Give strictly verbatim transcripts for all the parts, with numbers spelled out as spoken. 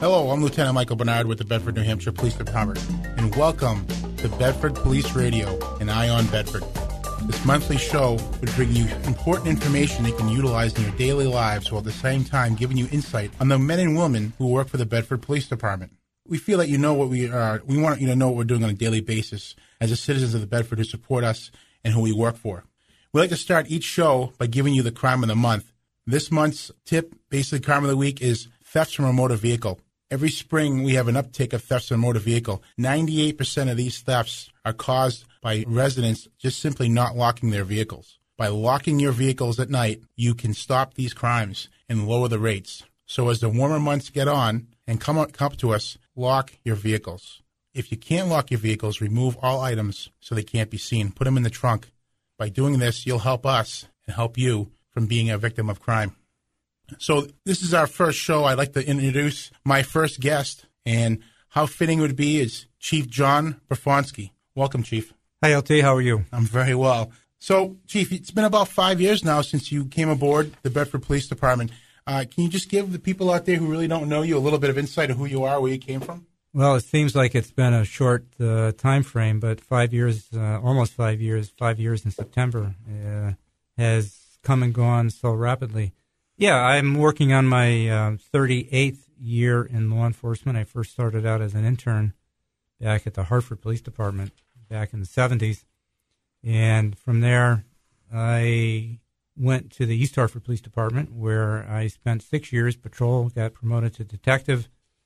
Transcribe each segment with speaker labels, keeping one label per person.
Speaker 1: Hello, I'm Lieutenant Michael Bernard with the Bedford, New Hampshire Police Department, and welcome to Bedford Police Radio and Eye on Bedford. This monthly show would bring you important information you can utilize in your daily lives while at the same time giving you insight on the men and women who work for the Bedford Police Department. We feel that you know what we are. We want you to know what we're doing on a daily basis as the citizens of the Bedford who support us and who we work for. We like to start each show by giving you the crime of the month. This month's tip, basically crime of the week, is thefts from a motor vehicle. Every spring, we have an uptick of thefts from a motor vehicle. ninety-eight percent of these thefts are caused by residents just simply not locking their vehicles. By locking your vehicles at night, you can stop these crimes and lower the rates. So as the warmer months get on and come up, come up to us, lock your vehicles. If you can't lock your vehicles, remove all items so they can't be seen. Put them in the trunk. By doing this, you'll help us and help you from being a victim of crime. So this is our first show. I'd like to introduce my first guest, and how fitting it would be is Chief John Brafonsky. Welcome, Chief.
Speaker 2: Hi, L T. How are you?
Speaker 1: I'm very well. So, Chief, it's been about five years now since you came aboard the Bedford Police Department. Uh, can you just give the people out there who really don't know you a little bit of insight of who you are, where you came from?
Speaker 2: Well, it seems like it's been a short uh, time frame, but five years, uh, almost five years, five years in September, uh, has come and gone so rapidly. Yeah, I'm working on my uh, thirty-eighth year in law enforcement. I first started out as an intern back at the Hartford Police Department back in the seventies. And from there, I went to the East Hartford Police Department, where I spent six years patrol, got promoted to detective.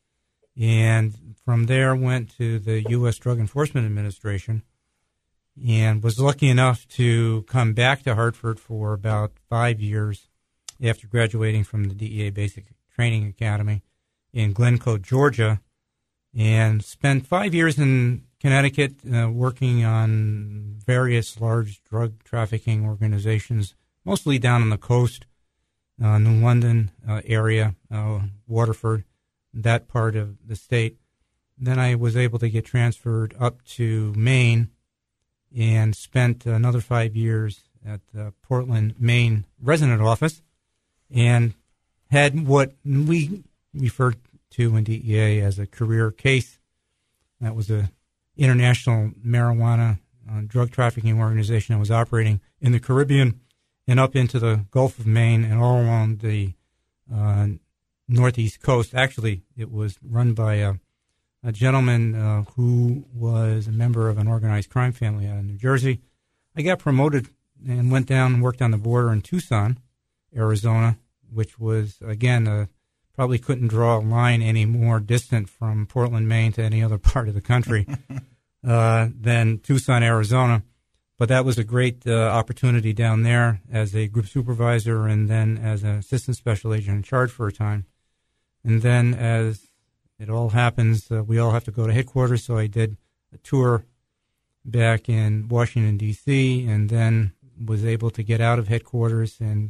Speaker 2: And from there, went to the U S Drug Enforcement Administration and was lucky enough to come back to Hartford for about five years after graduating from the D E A Basic Training Academy in Glencoe, Georgia, and spent five years in Connecticut uh, working on various large drug trafficking organizations, mostly down on the coast, uh, New London uh, area, uh, Waterford, that part of the state. Then I was able to get transferred up to Maine and spent another five years at the Portland, Maine resident office, and had what we refer to in D E A as a career case. That was a international marijuana uh, drug trafficking organization that was operating in the Caribbean and up into the Gulf of Maine and all along the uh, northeast coast. Actually, it was run by a, a gentleman uh, who was a member of an organized crime family out of New Jersey. I got promoted and went down and worked on the border in Tucson, Arizona, which was, again, uh, probably couldn't draw a line any more distant from Portland, Maine to any other part of the country uh, than Tucson, Arizona. But that was a great uh, opportunity down there as a group supervisor and then as an assistant special agent in charge for a time. And then as it all happens, uh, we all have to go to headquarters, so I did a tour back in Washington, D C, and then was able to get out of headquarters and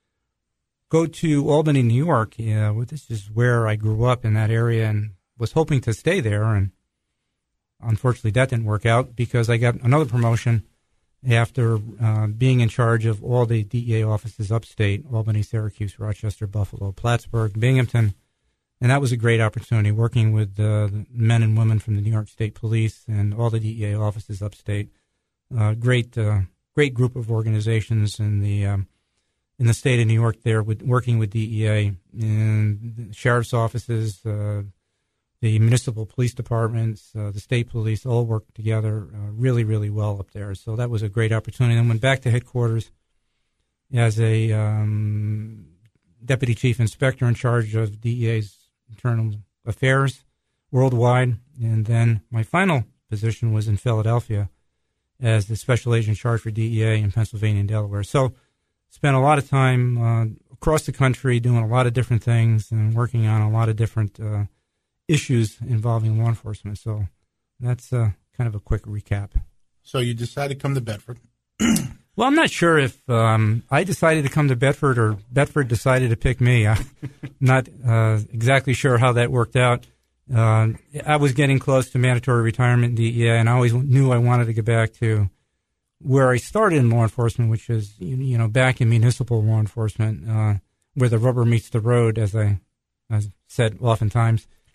Speaker 2: go to Albany, New York. Yeah, well, this is where I grew up in that area and was hoping to stay there. And unfortunately, that didn't work out because I got another promotion after uh, being in charge of all the D E A offices upstate, Albany, Syracuse, Rochester, Buffalo, Plattsburgh, Binghamton. And that was a great opportunity, working with uh, the men and women from the New York State Police and all the D E A offices upstate. Uh, great uh, great group of organizations in the um, in the state of New York there, with, working with D E A and the sheriff's offices, uh, the municipal police departments, uh, the state police, all worked together uh, really, really well up there. So that was a great opportunity. And went back to headquarters as a um, deputy chief inspector in charge of D E A's internal affairs worldwide. And then my final position was in Philadelphia as the special agent in charge for D E A in Pennsylvania and Delaware. So spent a lot of time uh, across the country doing a lot of different things and working on a lot of different uh, issues involving law enforcement. So that's uh, kind of a quick recap.
Speaker 1: So you decided to come to Bedford.
Speaker 2: Well, I'm not sure if um, I decided to come to Bedford or Bedford decided to pick me. I'm not uh, exactly sure how that worked out. Uh, I was getting close to mandatory retirement in D E A, and I always knew I wanted to get back to where I started in law enforcement, which is, you know, back in municipal law enforcement, uh, where the rubber meets the road, as I, as said oftentimes.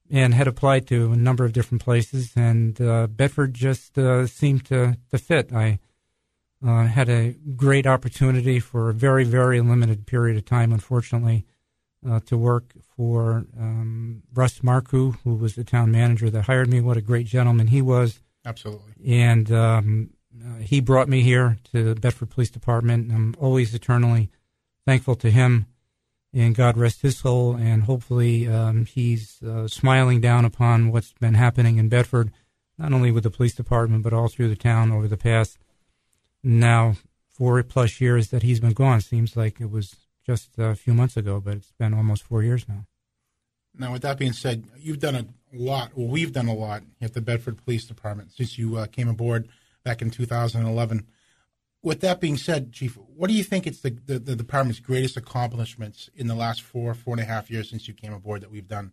Speaker 2: and had applied to a number of different places, and uh, Bedford just uh, seemed to, to fit. I uh, had a great opportunity for a very, very limited period of time, unfortunately, uh, to work for um, Russ Marcoux, who was the town manager that hired me. What a great gentleman he was.
Speaker 1: Absolutely.
Speaker 2: And um, uh, he brought me here to the Bedford Police Department. I'm always eternally thankful to him, and God rest his soul, and hopefully um, he's uh, smiling down upon what's been happening in Bedford, not only with the police department, but all through the town over the past now four-plus years that he's been gone. Seems like it was just a few months ago, but it's been almost four years now.
Speaker 1: Now, with that being said, you've done a lot, well, we've done a lot at the Bedford Police Department since you uh, came aboard back in two thousand eleven. With that being said, Chief, what do you think it's the, the, the department's greatest accomplishments in the last four, four and a half years since you came aboard that we've done?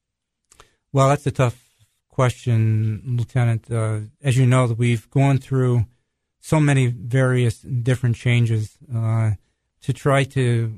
Speaker 2: Well, that's a tough question, Lieutenant. Uh, as you know, we've gone through so many various different changes. Uh, to try to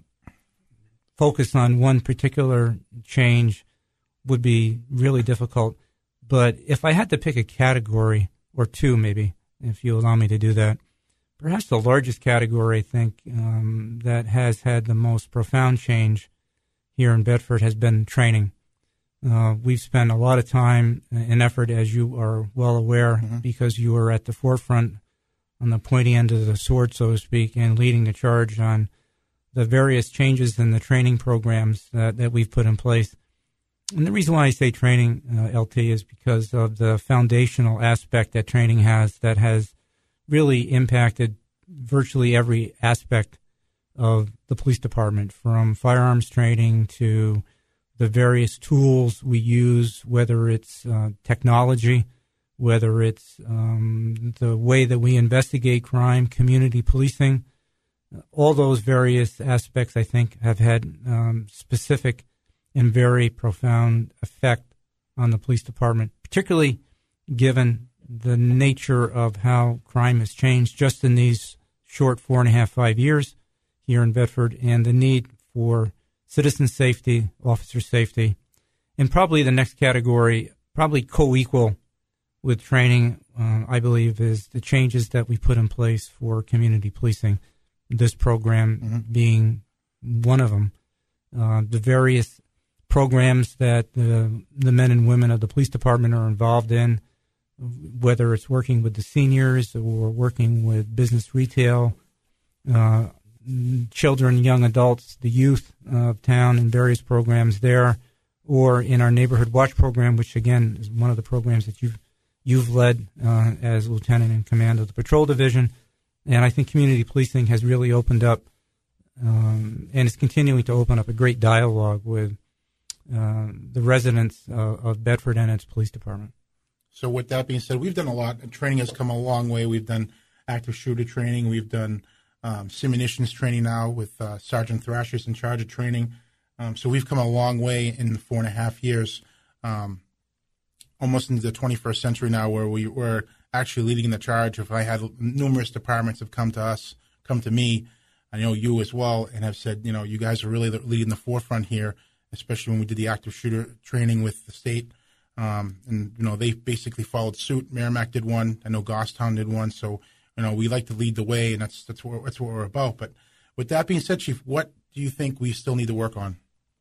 Speaker 2: focus on one particular change would be really difficult. But if I had to pick a category, or two maybe, if you allow me to do that, perhaps the largest category, I think, um, that has had the most profound change here in Bedford has been training. Uh, we've spent a lot of time and effort, as you are well aware, mm-hmm. because you are at the forefront, on the pointy end of the sword, so to speak, and leading the charge on the various changes in the training programs that, that we've put in place. And the reason why I say training, uh, L T, is because of the foundational aspect that training has that has really impacted virtually every aspect of the police department, from firearms training to the various tools we use, whether it's uh, technology, whether it's um, the way that we investigate crime, community policing. All those various aspects, I think, have had um, specific and very profound effect on the police department, particularly given the nature of how crime has changed just in these short four and a half, five years here in Bedford, and the need for citizen safety, officer safety, and probably the next category, probably co-equal with training, uh, I believe, is the changes that we put in place for community policing, this program mm-hmm. being one of them. Uh, the various programs that the, the men and women of the police department are involved in, whether it's working with the seniors or working with business retail, uh, children, young adults, the youth of town, and various programs there, or in our neighborhood watch program, which again is one of the programs that you've you've led uh, as lieutenant in command of the patrol division. And I think community policing has really opened up um, and is continuing to open up a great dialogue with uh, the residents uh, of Bedford and its police department.
Speaker 1: So with that being said, we've done a lot. Training has come a long way. We've done active shooter training. We've done um, simulations training now with uh, Sergeant Thrasher's in charge of training. Um, so we've come a long way in the four and a half years, um, almost into the twenty-first century now, where we were actually leading the charge. If I had numerous departments have come to us, come to me, I know you as well, and have said, you know, you guys are really leading the forefront here, especially when we did the active shooter training with the state. Um, and, you know, they basically followed suit. Merrimack did one. I know Goffstown did one. So, you know, we like to lead the way, and that's that's what, that's what we're about. But with that being said, Chief, what do you think we still need to work on?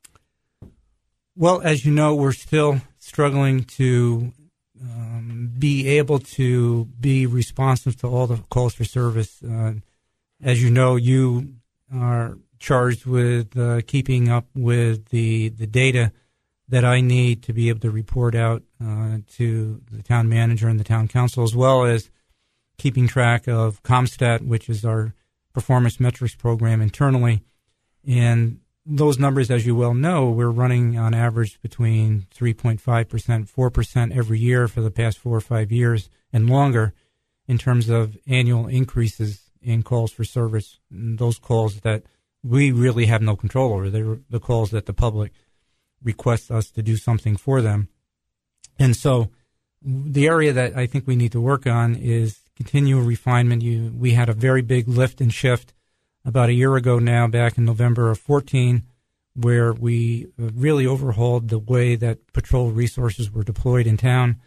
Speaker 2: Well, as you know, we're still struggling to um, be able to be responsive to all the calls for service. Uh, as you know, you are charged with uh, keeping up with the, the data that I need to be able to report out uh, to the town manager and the town council, as well as keeping track of CompStat, which is our performance metrics program internally. And those numbers, as you well know, we're running on average between three point five percent, four percent every year for the past four or five years and longer in terms of annual increases in calls for service. And those calls that we really have no control over. They're the calls that the public request us to do something for them. And so the area that I think we need to work on is continual refinement. You, we had a very big lift and shift about a year ago now, back in November of fourteen, where we really overhauled the way that patrol resources were deployed in town.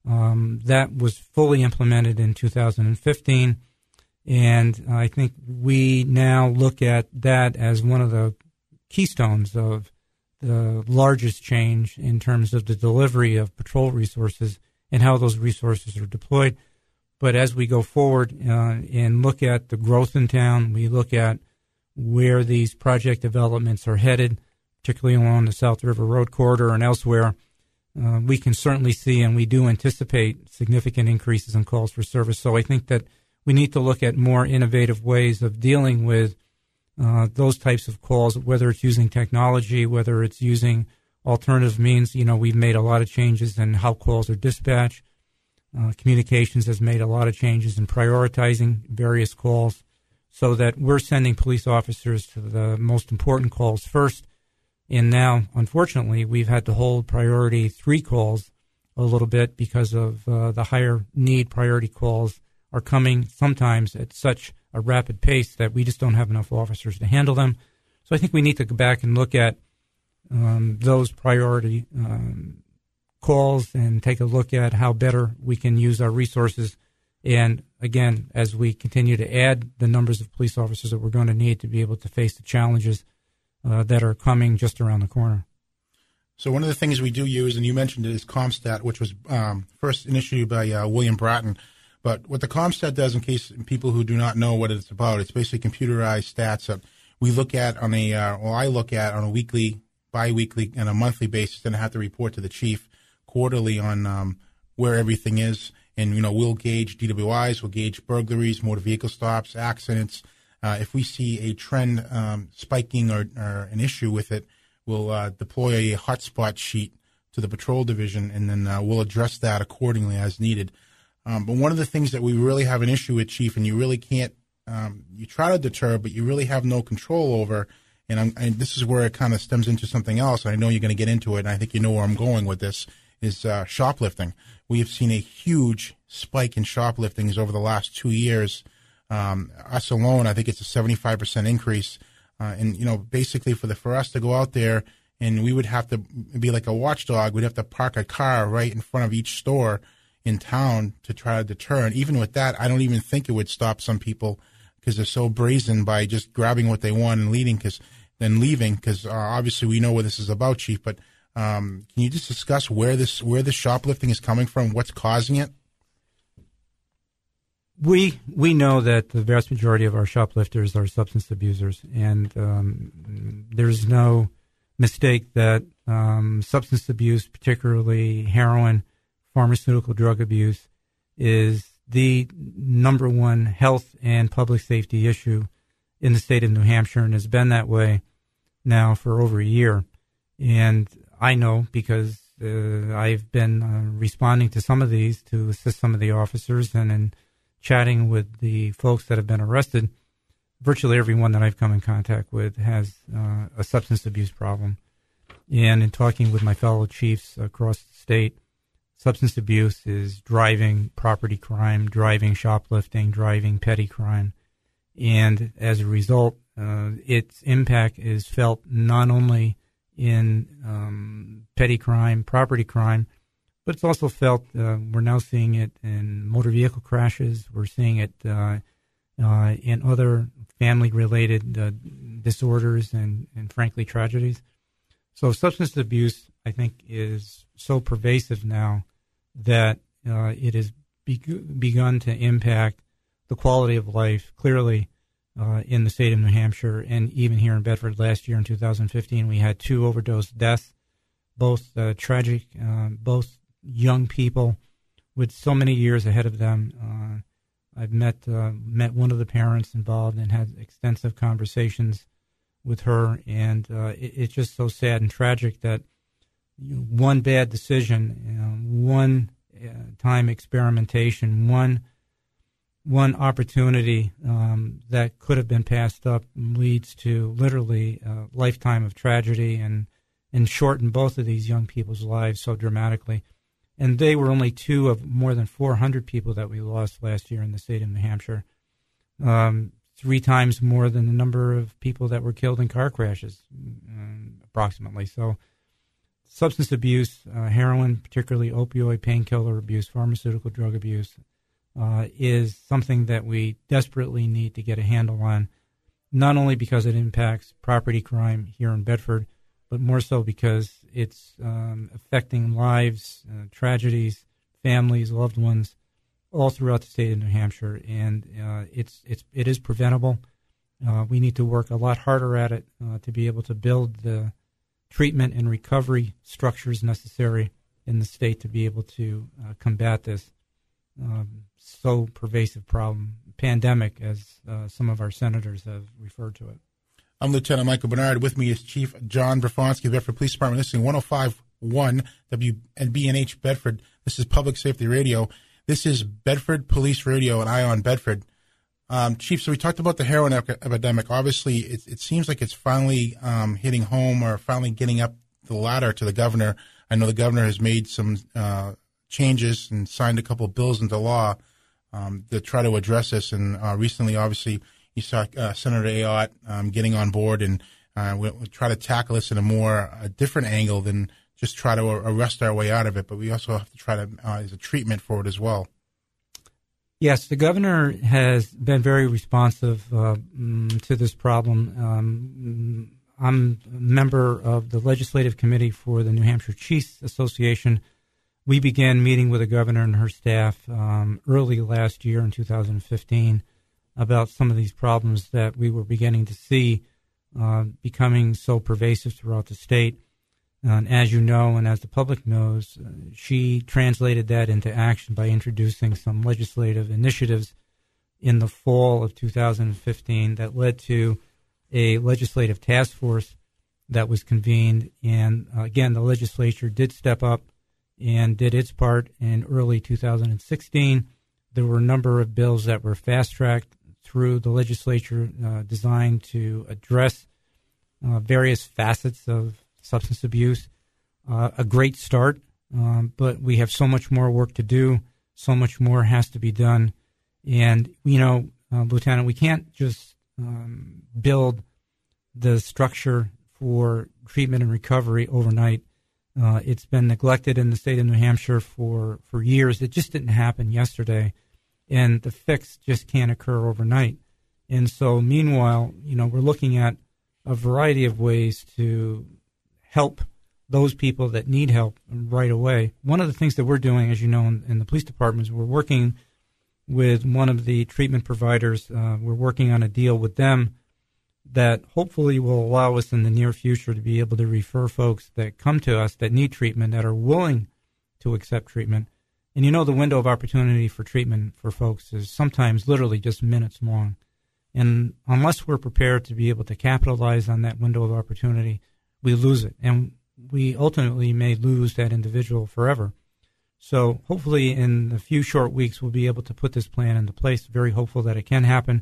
Speaker 2: Um, that was fully implemented in two thousand fifteen, and I think we now look at that as one of the keystones of the largest change in terms of the delivery of patrol resources and how those resources are deployed. But as we go forward uh, and look at the growth in town, we look at where these project developments are headed, particularly along the South River Road corridor and elsewhere, uh, we can certainly see and we do anticipate significant increases in calls for service. So I think that we need to look at more innovative ways of dealing with uh, those types of calls, whether it's using technology, whether it's using alternative means. You know, we've made a lot of changes in how calls are dispatched. Uh, communications has made a lot of changes in prioritizing various calls, so that we're sending police officers to the most important calls first. And now, unfortunately, we've had to hold priority three calls a little bit because of uh, the higher need priority calls are coming sometimes at such a rapid pace that we just don't have enough officers to handle them. So I think we need to go back and look at um, those priority um, calls and take a look at how better we can use our resources. And again, as we continue to add the numbers of police officers that we're going to need to be able to face the challenges uh, that are coming just around the corner.
Speaker 1: So one of the things we do use, and you mentioned it, is CompStat, which was um, first initiated by uh, William Bratton. But what the CompStat does, in case people who do not know what it's about, it's basically computerized stats that we look at on a, uh, or I look at on a weekly, bi-weekly, and a monthly basis, and I have to report to the chief quarterly on um, where everything is. And, you know, we'll gauge D W Is, we'll gauge burglaries, motor vehicle stops, accidents. Uh, if we see a trend um, spiking or, or an issue with it, we'll uh, deploy a hotspot sheet to the patrol division, and then uh, we'll address that accordingly as needed. Um, but one of the things that we really have an issue with, Chief, and you really can't, um, you try to deter, but you really have no control over, and, I'm, and this is where it kind of stems into something else, and I know you're going to get into it, and I think you know where I'm going with this, is uh, shoplifting. We have seen a huge spike in shopliftings over the last two years. Um, us alone, I think it's a seventy-five percent increase. Uh, and, you know, basically for the for us to go out there, and we would have to be like a watchdog. We'd have to park a car right in front of each store in town to try to deter. And even with that, I don't even think it would stop some people because they're so brazen by just grabbing what they want and leaving, because then leaving, because uh, obviously we know what this is about, Chief. But um, can you just discuss where this where this shoplifting is coming from, what's causing it?
Speaker 2: We we know that the vast majority of our shoplifters are substance abusers, and um, there's no mistake that um, substance abuse, particularly heroin, pharmaceutical drug abuse, is the number one health and public safety issue in the state of New Hampshire, and has been that way now for over a year. And I know because uh, I've been uh, responding to some of these to assist some of the officers, and in chatting with the folks that have been arrested, virtually everyone that I've come in contact with has uh, a substance abuse problem. And in talking with my fellow chiefs across the state, substance abuse is driving property crime, driving shoplifting, driving petty crime. And as a result, uh, its impact is felt not only in um, petty crime, property crime, but it's also felt, uh, we're now seeing it in motor vehicle crashes. We're seeing it uh, uh, in other family-related uh, disorders and, and, frankly, tragedies. So substance abuse, I think, is so pervasive now that uh, it has be- begun to impact the quality of life, clearly, uh, in the state of New Hampshire. And even here in Bedford last year in two thousand fifteen, we had two overdose deaths, both uh, tragic, uh, both young people with so many years ahead of them. Uh, I've met uh, met one of the parents involved and had extensive conversations with her, and uh, it, it's just so sad and tragic that you know, one bad decision, you know, one uh, time experimentation, one one opportunity um, that could have been passed up leads to literally a lifetime of tragedy and and shorten both of these young people's lives so dramatically. And they were only two of more than four hundred people that we lost last year in the state of New Hampshire. Um, three times more than the number of people that were killed in car crashes, um, approximately. So substance abuse, uh, heroin, particularly opioid, painkiller abuse, pharmaceutical drug abuse, uh, is something that we desperately need to get a handle on, not only because it impacts property crime here in Bedford, but more so because it's um, affecting lives, uh, tragedies, families, loved ones, all throughout the state of New Hampshire, and uh, it's it's it is preventable. Uh, we need to work a lot harder at it uh, to be able to build the treatment and recovery structures necessary in the state to be able to uh, combat this um, so pervasive problem, pandemic, as uh, some of our senators have referred to it.
Speaker 1: I'm Lieutenant Michael Bernard. With me is Chief John Brafonsky of the Bedford Police Department. Listening one oh five point one W B N H Bedford. This is Public Safety Radio. This is Bedford Police Radio and Ion Bedford. Um, Chief, so we talked about the heroin ep- epidemic. Obviously, it, it seems like it's finally um, hitting home or finally getting up the ladder to the governor. I know the governor has made some uh, changes and signed a couple of bills into law um, to try to address this. And uh, recently, obviously, you saw uh, Senator Ayotte um, getting on board, and uh, we'll, we'll try to tackle this in a more a different angle than just try to arrest our way out of it. But we also have to try to uh, as a treatment for it as well.
Speaker 2: Yes, the governor has been very responsive uh, to this problem. Um, I'm a member of the legislative committee for the New Hampshire Chiefs Association. We began meeting with the governor and her staff um, early last year in two thousand fifteen about some of these problems that we were beginning to see uh, becoming so pervasive throughout the state. And as you know, and as the public knows, uh, she translated that into action by introducing some legislative initiatives in the fall of two thousand fifteen that led to a legislative task force that was convened. And uh, again, the legislature did step up and did its part in early two thousand sixteen. There were a number of bills that were fast-tracked through the legislature uh, designed to address uh, various facets of substance abuse. Uh, a great start, um, but we have so much more work to do. So much more has to be done. And, you know, uh, Lieutenant, we can't just um, build the structure for treatment and recovery overnight. Uh, it's been neglected in the state of New Hampshire for, for years. It just didn't happen yesterday. And the fix just can't occur overnight. And so, meanwhile, you know, we're looking at a variety of ways to help those people that need help right away. One of the things that we're doing, as you know, in, in the police department is we're working with one of the treatment providers. Uh, we're working on a deal with them that hopefully will allow us in the near future to be able to refer folks that come to us that need treatment, that are willing to accept treatment. And you know, the window of opportunity for treatment for folks is sometimes literally just minutes long. And unless we're prepared to be able to capitalize on that window of opportunity, we lose it, and we ultimately may lose that individual forever. So hopefully in a few short weeks, we'll be able to put this plan into place. Very hopeful that it can happen.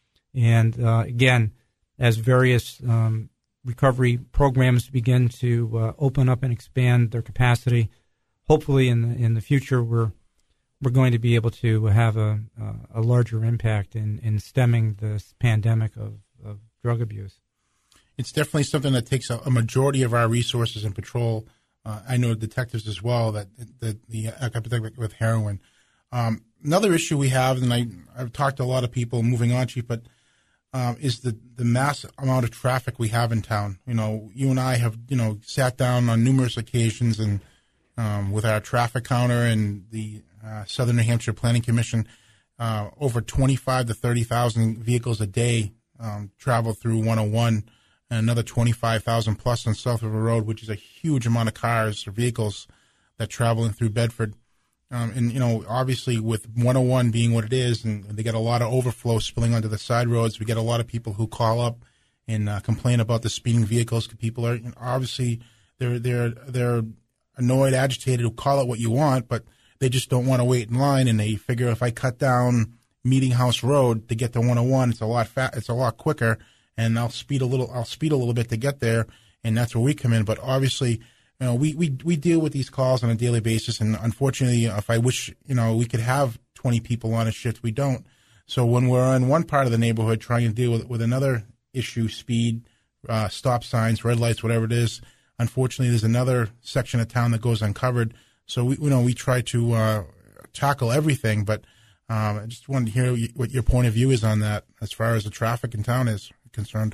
Speaker 2: And uh, again, as various um, recovery programs begin to uh, open up and expand their capacity, hopefully in the, in the future, we're we're going to be able to have a, a larger impact in, in stemming this pandemic of, of drug abuse.
Speaker 1: It's definitely something that takes a, a majority of our resources and patrol. Uh, I know detectives as well that, that the epidemic with heroin. Um, another issue we have, and I, I've talked to a lot of people moving on, Chief, but um, is the, the mass amount of traffic we have in town. You know, you and I have, you know, sat down on numerous occasions and um, with our traffic counter and the uh, Southern New Hampshire Planning Commission, uh, over twenty-five to thirty thousand vehicles a day um, travel through one oh one. And another twenty-five thousand plus on South River Road, which is a huge amount of cars or vehicles that traveling through Bedford. Um, and, you know, obviously with one oh one being what it is, and they get a lot of overflow spilling onto the side roads, we get a lot of people who call up and uh, complain about the speeding vehicles. People are, you know, obviously they're they're they're annoyed, agitated, who call it what you want, but they just don't want to wait in line, and they figure if I cut down Meeting House Road to get to one oh one, it's a lot fat, it's a lot quicker. And I'll speed a little. I'll speed a little bit to get there, and that's where we come in. But obviously, you know, we, we, we deal with these calls on a daily basis. And unfortunately, if I wish, you know, we could have twenty people on a shift, we don't. So when we're in one part of the neighborhood trying to deal with, with another issue, speed, uh, stop signs, red lights, whatever it is, unfortunately, there's another section of town that goes uncovered. So we, you know, we try to uh, tackle everything, but um, I just wanted to hear what your point of view is on that as far as the traffic in town is concerned.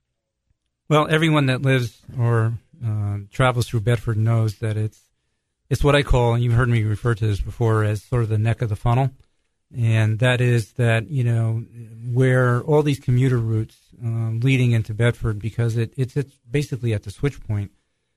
Speaker 2: Well, everyone that lives or uh, travels through Bedford knows that it's it's what I call, and you've heard me refer to this before, as sort of the neck of the funnel. And that is that, you know, where all these commuter routes uh, leading into Bedford, because it, it's it's basically at the switch point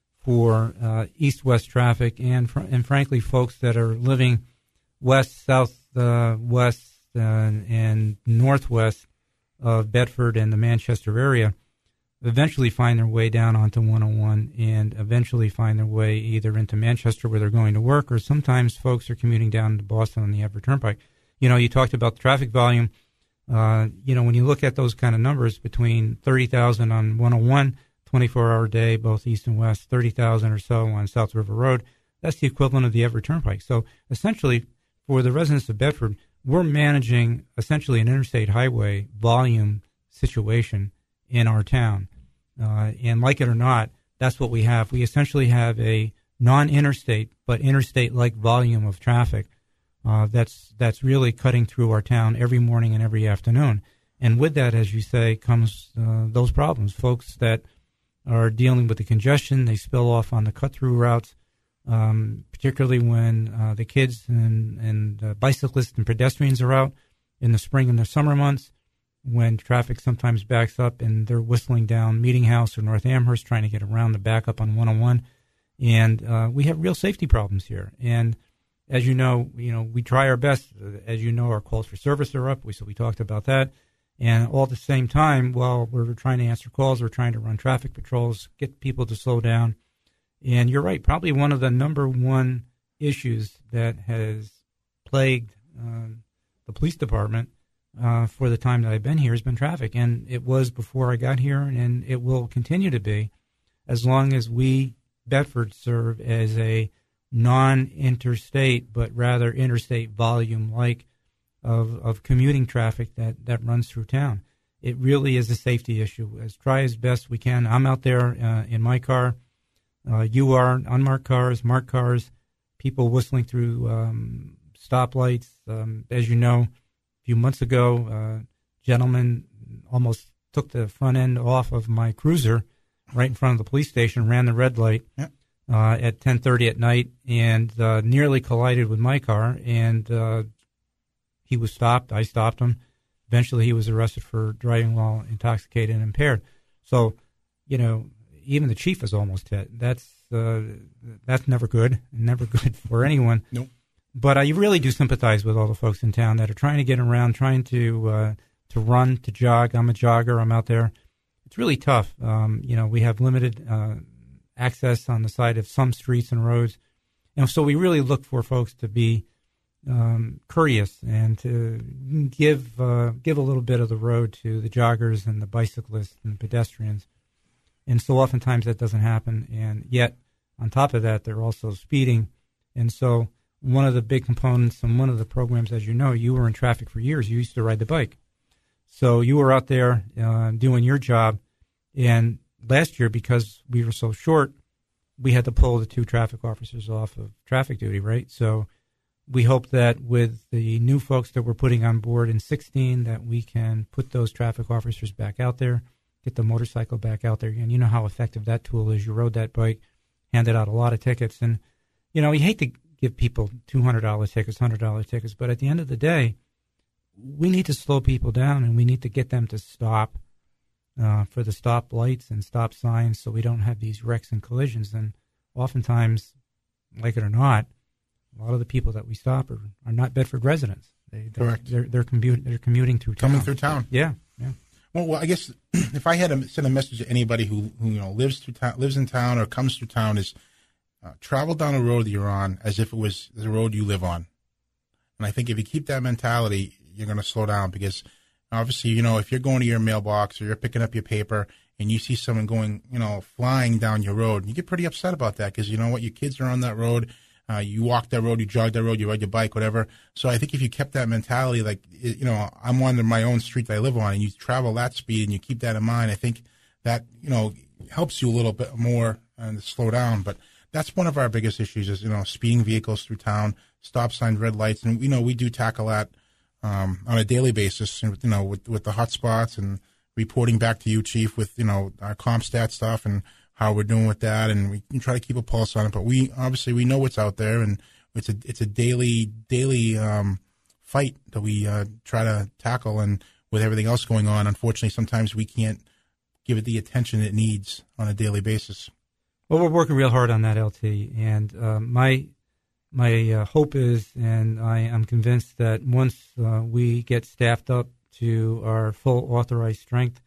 Speaker 2: for uh, east-west traffic and, fr- and frankly, folks that are living west, south, uh, west, uh, and northwest of Bedford and the Manchester area eventually find their way down onto one oh one and eventually find their way either into Manchester where they're going to work, or sometimes folks are commuting down to Boston on the Everett Turnpike. You know, you talked about the traffic volume. Uh, you know, when you look at those kind of numbers, between thirty thousand on one oh one, twenty-four hour day, both east and west, thirty thousand or so on South River Road, that's the equivalent of the Everett Turnpike. So essentially, for the residents of Bedford, we're managing essentially an interstate highway volume situation in our town. Uh, and like it or not, that's what we have. We essentially have a non-interstate but interstate-like volume of traffic uh, that's that's really cutting through our town every morning and every afternoon. And with that, as you say, comes uh, those problems. Folks that are dealing with the congestion, they spill off on the cut-through routes, um, particularly when uh, the kids and, and uh, bicyclists and pedestrians are out in the spring and the summer months, when traffic sometimes backs up and they're whistling down Meeting House or North Amherst trying to get around the backup on one oh one. And uh, we have real safety problems here. And as you know, you know, we try our best. As you know, our calls for service are up. We, so we talked about that. And all at the same time, while we're trying to answer calls, we're trying to run traffic patrols, get people to slow down. And you're right, probably one of the number one issues that has plagued uh, the police department Uh, for the time that I've been here has been traffic, and it was before I got here, and it will continue to be as long as we, Bedford, serve as a non-interstate but rather interstate volume like of, of commuting traffic that, that runs through town. It really is a safety issue. As try as best we can. I'm out there uh, in my car. Uh, you are unmarked cars, marked cars, people whistling through um, stoplights. Um, as you know, a few months ago, a uh, gentleman almost took the front end off of my cruiser right in front of the police station, ran the red light yep. uh, at ten thirty at night, and uh, nearly collided with my car. And uh, he was stopped. I stopped him. Eventually, he was arrested for driving while intoxicated and impaired. So, you know, even the chief was almost hit. That's uh, that's never good, never good for anyone.
Speaker 1: Nope.
Speaker 2: But I really do sympathize with all the folks in town that are trying to get around, trying to uh, to run, to jog. I'm a jogger. I'm out there. It's really tough. Um, you know, we have limited uh, access on the side of some streets and roads. And so we really look for folks to be um, courteous and to give uh, give a little bit of the road to the joggers and the bicyclists and pedestrians. And so oftentimes that doesn't happen. And yet, on top of that, they're also speeding. And so one of the big components and one of the programs, as you know, you were in traffic for years. You used to ride the bike. So you were out there uh, doing your job. And last year, because we were so short, we had to pull the two traffic officers off of traffic duty, right? So we hope that with the new folks that we're putting on board in sixteen, that we can put those traffic officers back out there, get the motorcycle back out there. And you know how effective that tool is. You rode that bike, handed out a lot of tickets. And, you know, you hate to give people two hundred dollars tickets, one hundred dollars tickets. But at the end of the day, we need to slow people down, and we need to get them to stop uh, for the stop lights and stop signs so we don't have these wrecks and collisions. And oftentimes, like it or not, a lot of the people that we stop are, are not Bedford residents. They, they're,
Speaker 1: Correct.
Speaker 2: They're, they're, commute, they're commuting through town.
Speaker 1: Coming through town.
Speaker 2: Yeah, yeah.
Speaker 1: Well, well, I guess if I had to send a message to anybody who, who you know lives through town, lives in town or comes through town is, Uh, travel down the road that you're on as if it was the road you live on. And I think if you keep that mentality, you're going to slow down, because obviously, you know, if you're going to your mailbox or you're picking up your paper and you see someone going, you know, flying down your road, you get pretty upset about that, because you know what, your kids are on that road. Uh, you walk that road, you jog that road, you ride your bike, whatever. So I think if you kept that mentality, like, you know, I'm on my own street that I live on, and you travel that speed and you keep that in mind, I think that, you know, helps you a little bit more and slow down. But that's one of our biggest issues is, you know, speeding vehicles through town, stop signs, red lights. And, you know, we do tackle that um, on a daily basis, you know, with, with the hot spots and reporting back to you, Chief, with, you know, our CompStat stuff and how we're doing with that, and we can try to keep a pulse on it. But we obviously we know what's out there, and it's a it's a daily daily um, fight that we uh, try to tackle. And with everything else going on, unfortunately, sometimes we can't give it the attention it needs on a daily basis.
Speaker 2: Well, we're working real hard on that, L T, and uh, my my uh, hope is, and I am convinced that once uh, we get staffed up to our full authorized strength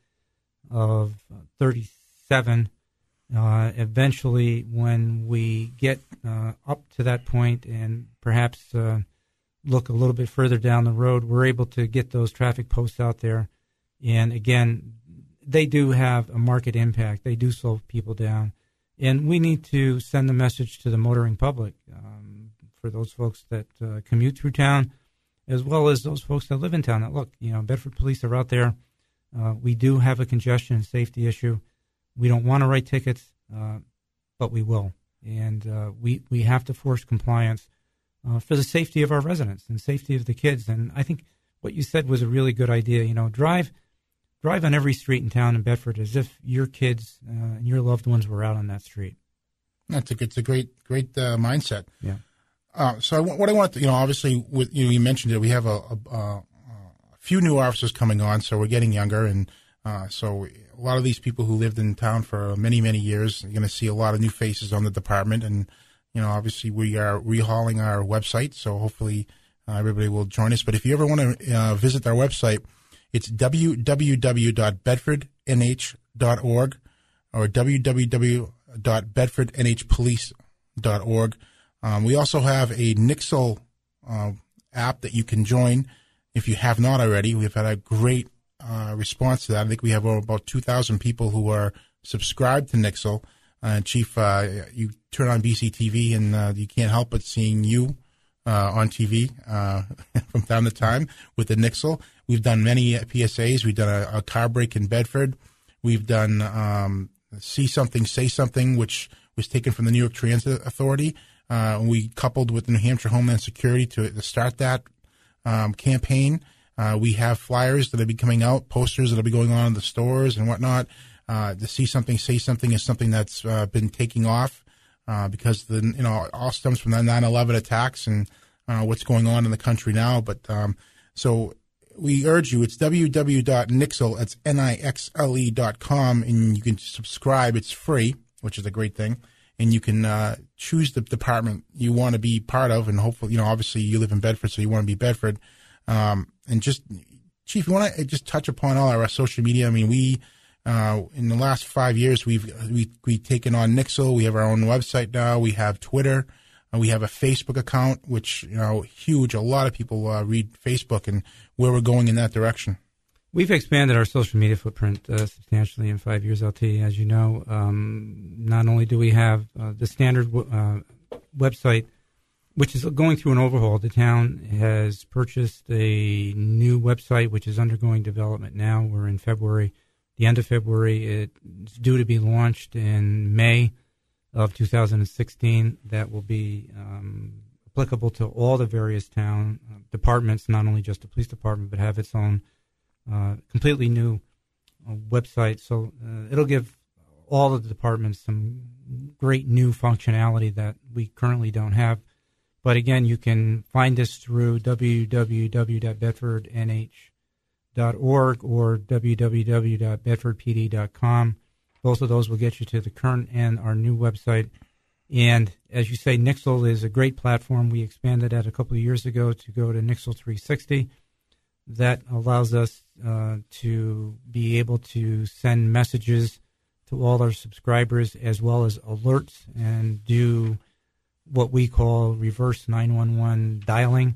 Speaker 2: of thirty-seven. Uh, eventually, when we get uh, up to that point and perhaps uh, look a little bit further down the road, we're able to get those traffic posts out there. And again, they do have a market impact. They do slow people down. And we need to send the message to the motoring public, um, for those folks that uh, commute through town, as well as those folks that live in town, that, look, you know, Bedford police are out there. Uh, we do have a congestion and safety issue. We don't want to write tickets, uh, but we will. And uh, we, we have to force compliance uh, for the safety of our residents and safety of the kids. And I think what you said was a really good idea. You know, drive drive on every street in town in Bedford as if your kids uh, and your loved ones were out on that street.
Speaker 1: That's a, it's a great, great uh, mindset.
Speaker 2: Yeah.
Speaker 1: Uh, so I, what I want to, you know, obviously, with, you know, you mentioned it, we have a, a, a few new officers coming on, so we're getting younger. And uh, so a lot of these people who lived in town for many, many years, you're going to see a lot of new faces on the department. And, you know, obviously we are rehauling our website, so hopefully uh, everybody will join us. But if you ever want to uh, visit our website, it's w w w dot bedford n h dot org or w w w dot bedford n h police dot org. Um, we also have a Nixle uh, app that you can join if you have not already. We've had a great uh, response to that. I think we have about two thousand people who are subscribed to Nixle. Uh, Chief, uh, you turn on B C T V and uh, you can't help but seeing you uh, on T V uh, from time to time with the Nixle. We've done many P S As. We've done a, a car break in Bedford. We've done um, See Something, Say Something, which was taken from the New York Transit Authority. Uh, we coupled with the New Hampshire Homeland Security to, to start that um, campaign. Uh, we have flyers that will be coming out, posters that will be going on in the stores and whatnot. Uh, the See Something, Say Something is something that's uh, been taking off uh, because the you know it all stems from the nine eleven attacks and uh, what's going on in the country now. But um, so we urge you, it's w w w dot nixle, it's N I X L E dot com, and you can subscribe. It's free, which is a great thing. And you can uh, choose the department you want to be part of, and hopefully, you know, obviously you live in Bedford, so you want to be Bedford. Um, and just, Chief, you want to just touch upon all our social media? I mean, we, uh, in the last five years, we've we we taken on Nixle. We have our own website now. We have Twitter. Uh, we have a Facebook account, which, you know, huge. A lot of people uh, read Facebook, and where we're going in that direction.
Speaker 2: We've expanded our social media footprint uh, substantially in five years, L T. As you know, um, not only do we have uh, the standard w- uh, website, which is going through an overhaul. The town has purchased a new website, which is undergoing development now. We're in February, the end of February. It's due to be launched in May of two thousand sixteen. That will be um, applicable to all the various town uh, departments, not only just the police department, but have its own Uh, completely new uh, website. So uh, it'll give all of the departments some great new functionality that we currently don't have. But again, you can find us through w w w dot bedford n h dot org or w w w dot bedford p d dot com. Both of those will get you to the current and our new website. And as you say, Nixle is a great platform. We expanded that a couple of years ago to go to Nixle three sixty. That allows us uh, to be able to send messages to all our subscribers as well as alerts and do what we call reverse nine one one dialing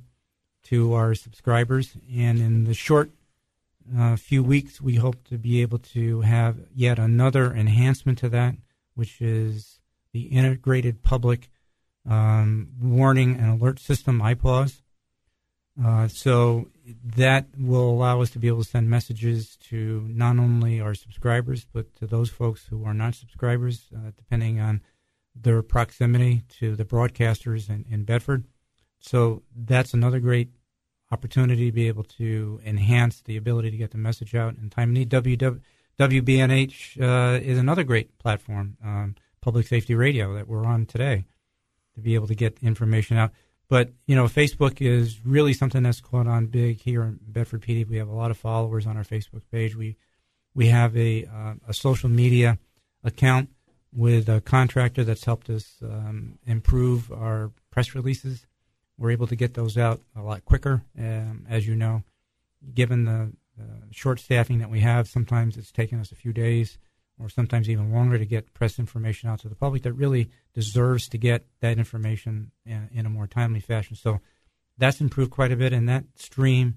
Speaker 2: to our subscribers. And in the short uh, few weeks, we hope to be able to have yet another enhancement to that, which is the integrated public um, warning and alert system, I pause. Uh, so that will allow us to be able to send messages to not only our subscribers, but to those folks who are not subscribers, uh, depending on their proximity to the broadcasters in, in Bedford. So that's another great opportunity to be able to enhance the ability to get the message out in time of need. W B N H uh, is another great platform, um, public safety radio that we're on today, to be able to get information out. But, you know, Facebook is really something that's caught on big here in Bedford P D. We have a lot of followers on our Facebook page. We we have a uh, a social media account with a contractor that's helped us um, improve our press releases. We're able to get those out a lot quicker, um, as you know. Given the uh, short staffing that we have, sometimes it's taken us a few days or sometimes even longer to get press information out to the public that really deserves to get that information in, in a more timely fashion. So that's improved quite a bit, and that stream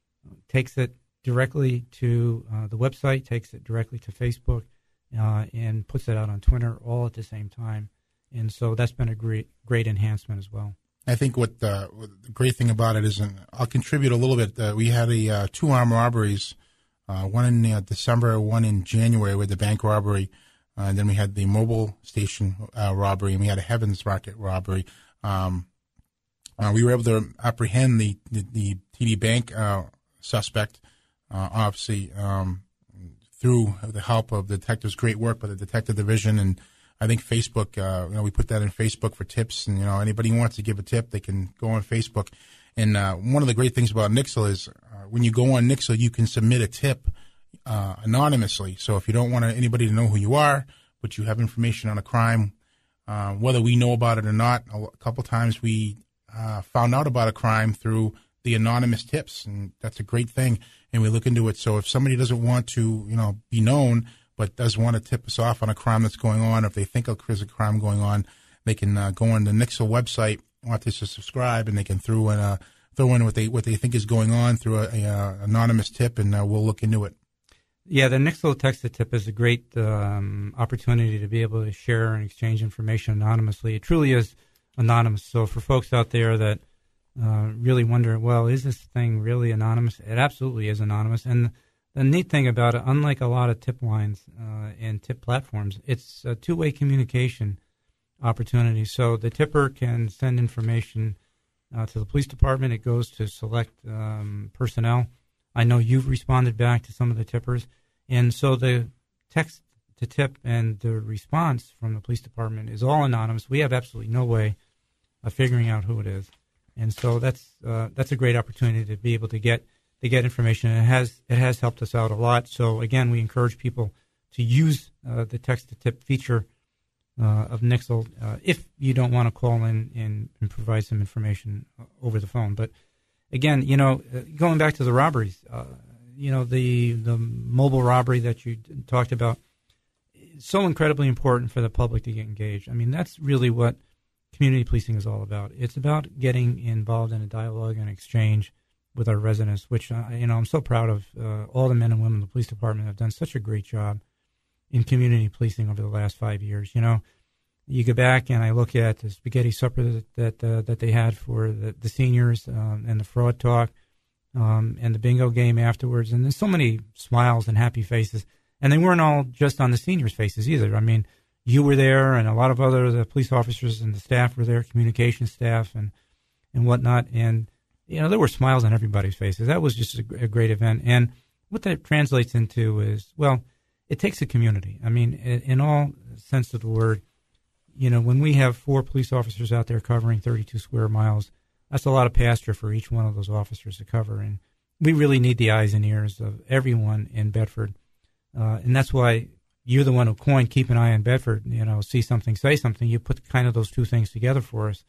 Speaker 2: takes it directly to uh, the website, takes it directly to Facebook, uh, and puts it out on Twitter all at the same time. And so that's been a great, great enhancement as well.
Speaker 1: I think what the, what the great thing about it is, and I'll contribute a little bit, uh, we had a uh, two armed robberies, uh, one in uh, December, one in January with the bank robbery, uh, and then we had the mobile station uh, robbery, and we had a Heavens Market robbery. Um, uh, we were able to apprehend the, the, the T D Bank uh, suspect, uh, obviously, um, through the help of the detectives' great work by the detective division. And I think Facebook, uh, you know, we put that in Facebook for tips, and, you know, anybody who wants to give a tip, they can go on Facebook. And uh, one of the great things about Nixle is uh, when you go on Nixle, you can submit a tip uh, anonymously. So if you don't want anybody to know who you are, but you have information on a crime, uh, whether we know about it or not, a couple times we uh, found out about a crime through the anonymous tips, and that's a great thing, and we look into it. So if somebody doesn't want to, you know, be known, but does want to tip us off on a crime that's going on, or if they think there's a crime going on, they can uh, go on the Nixle website, want to subscribe, and they can throw in a, throw in what they what they think is going on through a, a, a anonymous tip, and uh, we'll look into it.
Speaker 2: Yeah, the Nixle text-to-tip is a great um, opportunity to be able to share and exchange information anonymously. It truly is anonymous. So for folks out there that uh, really wonder, well, is this thing really anonymous? It absolutely is anonymous. And the neat thing about it, unlike a lot of tip lines uh, and tip platforms, it's a two-way communication opportunity. So the tipper can send information uh, to the police department. It goes to select um, personnel. I know you've responded back to some of the tippers. And so the text to tip and the response from the police department is all anonymous. We have absolutely no way of figuring out who it is. And so that's uh, that's a great opportunity to be able to get to get information. And it has it has helped us out a lot. So again, we encourage people to use uh, the text to tip feature uh, of Nixle uh, if you don't want to call in and, and provide some information over the phone. But again, you know, going back to the robberies, uh, you know, the the mobile robbery that you talked about, is so incredibly important for the public to get engaged. I mean, that's really what community policing is all about. It's about getting involved in a dialogue and exchange with our residents, which, uh, you know, I'm so proud of. Uh, all the men and women in the police department have done such a great job in community policing over the last five years. You know, you go back and I look at the spaghetti supper that that, uh, that they had for the, the seniors um, and the fraud talk um, and the bingo game afterwards. And there's so many smiles and happy faces. And they weren't all just on the seniors' faces either. I mean, you were there and a lot of other the police officers and the staff were there, communication staff and, and whatnot. And, you know, there were smiles on everybody's faces. That was just a, a great event. And what that translates into is, well, it takes a community. I mean, in, in all sense of the word, you know, when we have four police officers out there covering thirty-two square miles, that's a lot of pasture for each one of those officers to cover. And we really need the eyes and ears of everyone in Bedford. Uh, and that's why you're the one who coined Keep an Eye on Bedford, you know, see something, say something. You put kind of those two things together for us.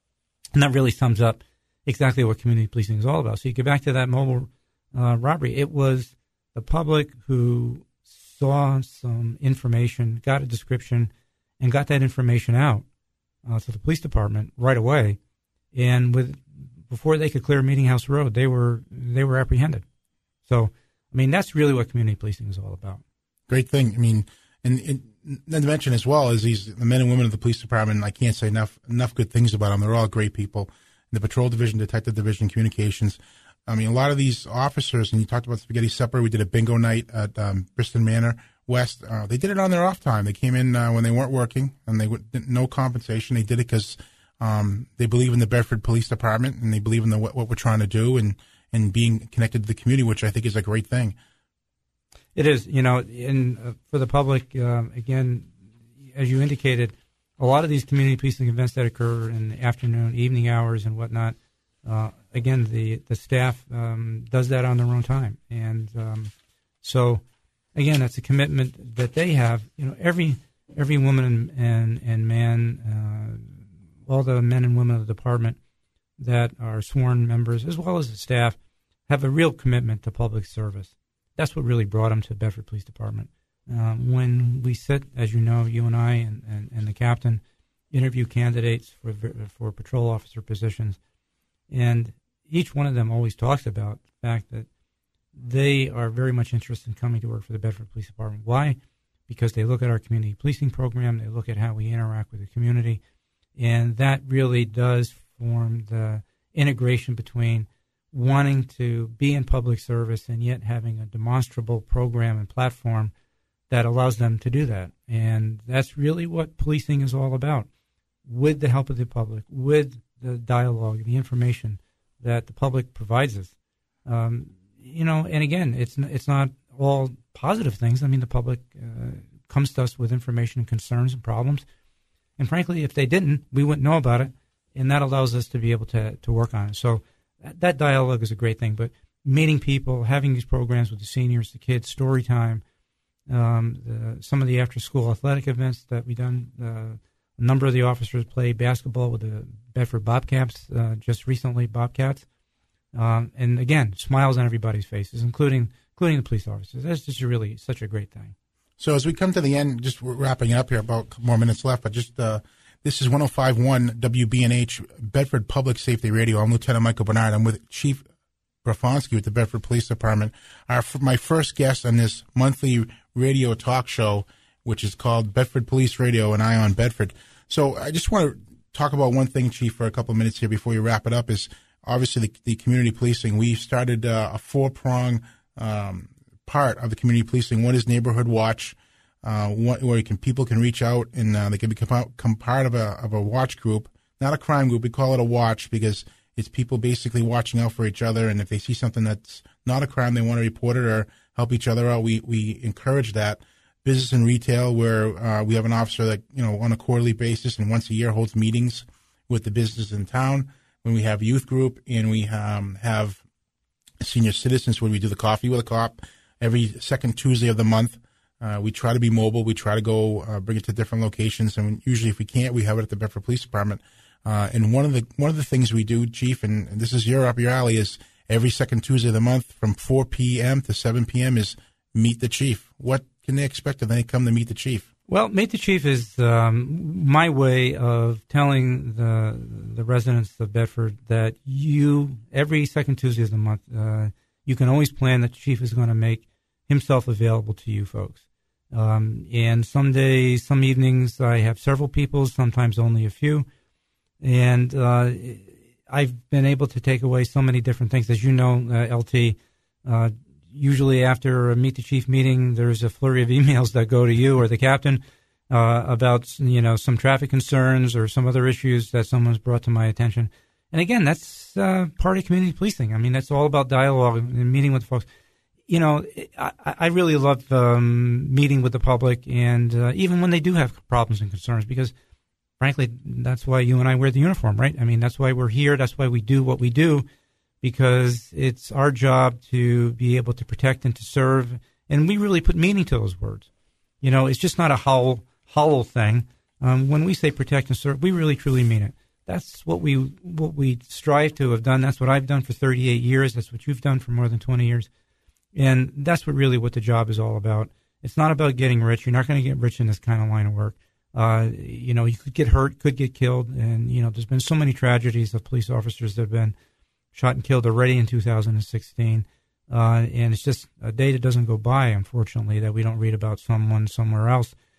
Speaker 2: And that really sums up exactly what community policing is all about. So you get back to that mobile uh, robbery. It was the public who saw some information, got a description, and got that information out uh, to the police department right away. And with before they could clear Meeting House Road, they were they were apprehended. So, I mean, that's really what community policing is all about.
Speaker 1: Great thing. I mean, and it, not to mention as well as these the men and women of the police department. I can't say enough enough good things about them. They're all great people. The patrol division, detective division, communications. I mean, a lot of these officers, and you talked about spaghetti supper. We did a bingo night at um, Bristol Manor West. Uh, they did it on their off time. They came in uh, when they weren't working, and they would no compensation. They did it because um, they believe in the Bedford Police Department, and they believe in the, what, what we're trying to do, and, and being connected to the community, which I think is a great thing.
Speaker 2: It is, you know, in uh, for the public, uh, again, as you indicated, a lot of these community policing events that occur in the afternoon, evening hours and whatnot, uh, again, the, the staff um, does that on their own time. And um, so, again, that's a commitment that they have. You know, every every woman and, and, and man, uh, all the men and women of the department that are sworn members, as well as the staff, have a real commitment to public service. That's what really brought them to the Bedford Police Department. Um, when we sit, as you know, you and I and, and, and the captain interview candidates for for patrol officer positions, and each one of them always talks about the fact that they are very much interested in coming to work for the Bedford Police Department. Why? Because they look at our community policing program, they look at how we interact with the community, and that really does form the integration between wanting to be in public service and yet having a demonstrable program and platform that allows them to do that. And that's really what policing is all about, with the help of the public, with the dialogue, the information that the public provides us. Um, you know, and again, it's it's not all positive things. I mean, the public uh, comes to us with information and concerns and problems. And frankly, if they didn't, we wouldn't know about it. And that allows us to be able to, to work on it. So that, that dialogue is a great thing. But meeting people, having these programs with the seniors, the kids, story time, um, the, some of the after-school athletic events that we've done. Uh, a number of the officers played basketball with the Bedford Bobcats uh, just recently, Bobcats. Um, and again, smiles on everybody's faces, including including the police officers. That's just really such a great thing.
Speaker 1: So as we come to the end, just wrapping up here, about a couple more minutes left, but just uh, this is one oh five point one W B N H, Bedford Public Safety Radio. I'm Lieutenant Michael Bernard. I'm with Chief Brofonsky with the Bedford Police Department. Our, my first guest on this monthly radio talk show, which is called Bedford Police Radio and Eye on Bedford. So I just want to talk about one thing, Chief, for a couple of minutes here before you wrap it up, is obviously the, the community policing. We started uh, a four-prong um, part of the community policing. One is Neighborhood Watch, uh, one, where you can, people can reach out and uh, they can become, become part of a, of a watch group, not a crime group. We call it a watch because it's people basically watching out for each other, and if they see something that's not a crime, they want to report it or help each other out. We we encourage that. Business and retail, where uh, we have an officer that, you know, on a quarterly basis and once a year holds meetings with the businesses in town. When we have youth group, and we um, have senior citizens, where we do the coffee with a cop every second Tuesday of the month. Uh, we try to be mobile. We try to go uh, bring it to different locations, and usually if we can't, we have it at the Bedford Police Department. Uh, and one of the one of the things we do, Chief, and, and this is your up your alley, is every second Tuesday of the month from four p.m. to seven p.m. is Meet the Chief. What can they expect if they come to Meet the Chief?
Speaker 2: Well, Meet the Chief is um, my way of telling the the residents of Bedford that you, every second Tuesday of the month, uh, you can always plan that the Chief is going to make himself available to you folks. Um, and some days, some evenings, I have several people, sometimes only a few. And uh, I've been able to take away so many different things. As you know, uh, L T, uh, usually after a Meet the Chief meeting, there's a flurry of emails that go to you or the captain uh, about, you know, some traffic concerns or some other issues that someone's brought to my attention. And again, that's uh, part of community policing. I mean, that's all about dialogue and meeting with folks. You know, I, I really love um, meeting with the public, and uh, even when they do have problems and concerns, because frankly, that's why you and I wear the uniform, right? I mean, that's why we're here. That's why we do what we do, because it's our job to be able to protect and to serve. And we really put meaning to those words. You know, it's just not a hollow, hollow thing. Um, when we say protect and serve, we really, truly mean it. That's what we what we strive to have done. That's what I've done for thirty-eight years. That's what you've done for more than twenty years. And that's what really what the job is all about. It's not about getting rich. You're not going to get rich in this kind of line of work. Uh, you know, you could get hurt, could get killed. And, you know, there's been so many tragedies of police officers that have been shot and killed already in two thousand sixteen. Uh, and it's just a day that doesn't go by, unfortunately, that we don't read about someone somewhere else.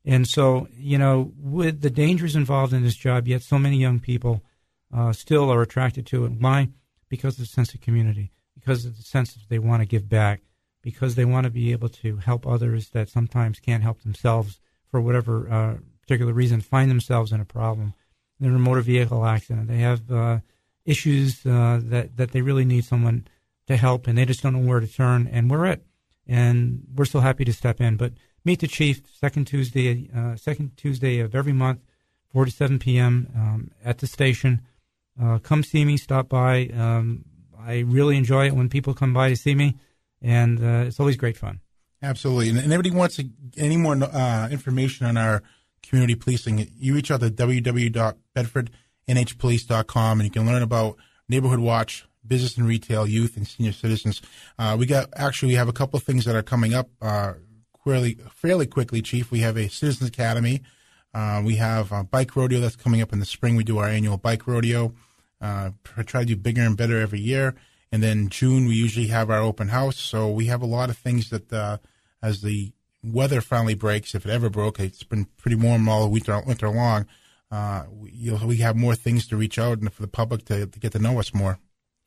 Speaker 2: And so, you know, with the dangers involved in this job, yet so many young people uh, still are attracted to it. Why? Because of the sense of community, because of the sense that they want to give back, because they want to be able to help others that sometimes can't help themselves for whatever uh, particular reason, find themselves in a problem. They're in a motor vehicle accident. They have uh, issues uh, that, that they really need someone to help, and they just don't know where to turn, and we're it. And we're so happy to step in. But meet the chief second Tuesday, uh, second Tuesday of every month, four to seven p.m. Um, at the station. Uh, come see me, stop by. Um, I really enjoy it when people come by to see me, and uh, it's always great fun.
Speaker 1: Absolutely. And, and everybody wants to, any more uh, information on our community policing, you reach out to w w w dot bedford n h police dot com, and you can learn about Neighborhood Watch, business and retail, youth, and senior citizens. Uh, we got actually we have a couple of things that are coming up uh, fairly, fairly quickly, Chief. We have a Citizens Academy. Uh, we have a bike rodeo that's coming up in the spring. We do our annual bike rodeo. Uh, try to do bigger and better every year. And then June, we usually have our open house. So we have a lot of things that, uh, as the weather finally breaks, if it ever broke, it's been pretty warm all winter, winter long. Uh, we, you'll, we have more things to reach out and for the public to, to get to know us more.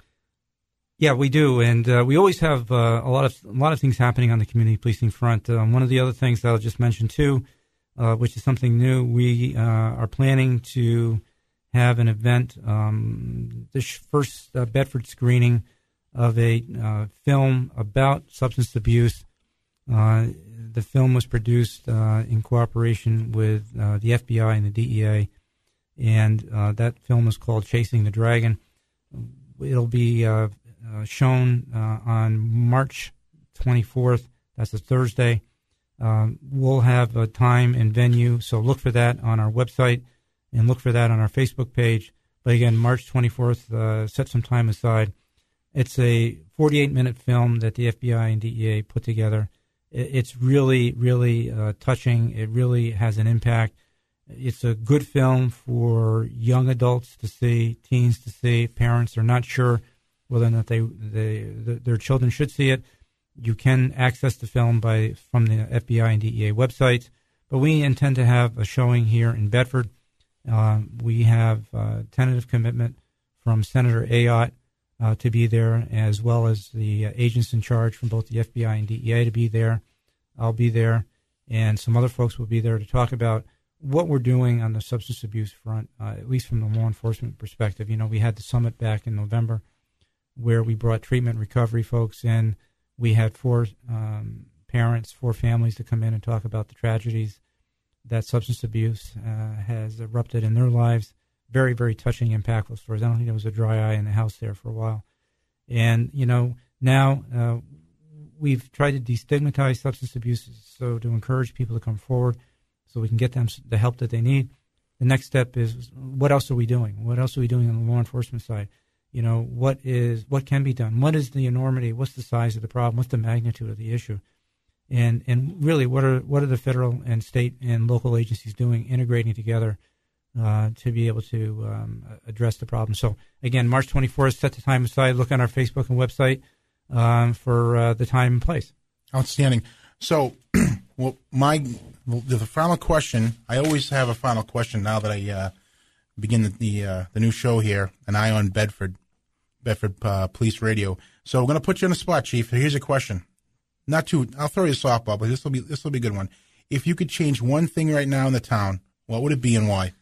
Speaker 2: Yeah, we do, and uh, we always have uh, a lot of a lot of things happening on the community policing front. Um, one of the other things that I'll just mention too, uh, which is something new, we uh, are planning to have an event, um, the first uh, Bedford screening of a uh, film about substance abuse. Uh, the film was produced uh, in cooperation with uh, the F B I and the D E A, and uh, that film is called Chasing the Dragon. It'll be uh, uh, shown uh, on March twenty-fourth. That's a Thursday. Uh, we'll have a time and venue, so look for that on our website and look for that on our Facebook page. But again, March twenty-fourth, uh, set some time aside. It's a forty-eight minute film that the F B I and D E A put together. It's really, really uh, touching. It really has an impact. It's a good film for young adults to see, teens to see. Parents are not sure whether or not they, they their children should see it. You can access the film by from the F B I and D E A websites. But we intend to have a showing here in Bedford. Uh, we have uh, tentative commitment from Senator Ayotte uh, to be there, as well as the uh, agents in charge from both the F B I and D E A to be there. I'll be there, and some other folks will be there to talk about what we're doing on the substance abuse front, uh, at least from the law enforcement perspective. You know, we had the summit back in November where we brought treatment recovery folks in. We had four um, parents, four families to come in and talk about the tragedies that substance abuse uh, has erupted in their lives. Very, very touching, impactful stories. I don't think there was a dry eye in the house there for a while. And, you know, now uh, we've tried to destigmatize substance abuse, so to encourage people to come forward so we can get them the help that they need. The next step is, what else are we doing? What else are we doing on the law enforcement side? You know, what is what can be done? What is the enormity? What's the size of the problem? What's the magnitude of the issue? And and really, what are what are the federal and state and local agencies doing, integrating together uh, to be able to um, address the problem? So again, March twenty-fourth, set the time aside. Look on our Facebook and website um, for uh, the time and place.
Speaker 1: Outstanding. So, well, my the final question. I always have a final question now that I uh, begin the the, uh, the new show here, an eye on Bedford, Bedford uh, Police Radio. So we're going to put you on the spot, Chief. Here's a question. Not too. I'll throw you a softball, but this will be this will be a good one. If you could change one thing right now in the town, what would it be and why?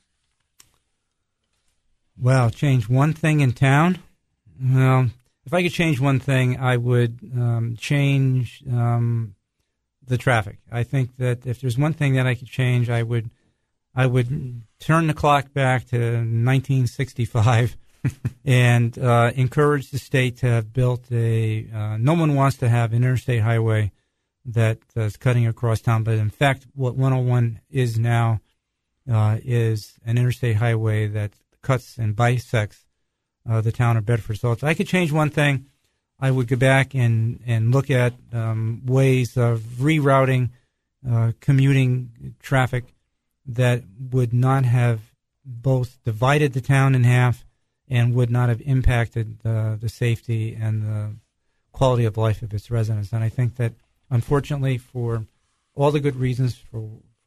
Speaker 2: Well, change one thing in town. Well, if I could change one thing, I would um, change um, the traffic. I think that if there's one thing that I could change, I would I would turn the clock back to nineteen sixty-five. and uh, encourage the state to have built a, uh, no one wants to have an interstate highway that uh, is cutting across town, but in fact what one oh one is now uh, is an interstate highway that cuts and bisects uh, the town of Bedford. So if I could change one thing, I would go back and, and look at um, ways of rerouting uh, commuting traffic that would not have both divided the town in half and would not have impacted uh, the safety and the quality of life of its residents. And I think that, unfortunately, for all the good reasons for,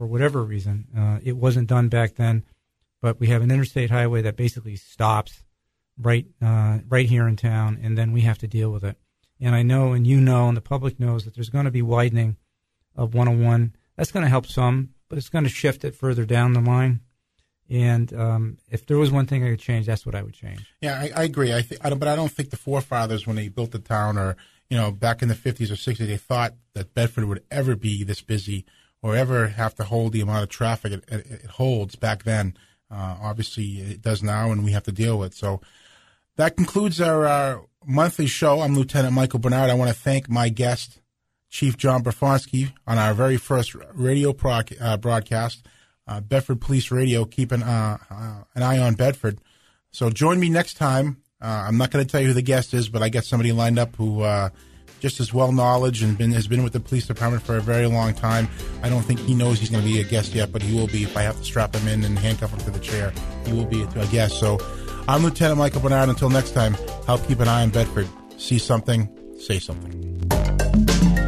Speaker 2: for whatever reason. Uh, it wasn't done back then, but we have an interstate highway that basically stops right uh, right here in town, and then we have to deal with it. And I know, and you know, and the public knows that there's going to be widening of one oh one. That's going to help some, but it's going to shift it further down the line. And um, if there was one thing I could change, that's what I would change.
Speaker 1: Yeah, I, I agree. I, th- I don't, but I don't think the forefathers, when they built the town, or you know, back in the fifties or sixties, they thought that Bedford would ever be this busy or ever have to hold the amount of traffic it, it, it holds back then. Uh, obviously, it does now, and we have to deal with it. So that concludes our, our monthly show. I'm Lieutenant Michael Bernard. I want to thank my guest, Chief John Brafonsky, on our very first radio pro- uh, broadcast. Uh, Bedford Police Radio, keeping uh, uh, an eye on Bedford. So join me next time. Uh, I'm not going to tell you who the guest is, but I got somebody lined up who uh, just as well knowledge and been, has been with the police department for a very long time. I don't think he knows he's going to be a guest yet, but he will be. If I have to strap him in and handcuff him to the chair, he will be a guest. So I'm Lieutenant Michael Bernard. Until next time, help keep an eye on Bedford. See something, say something.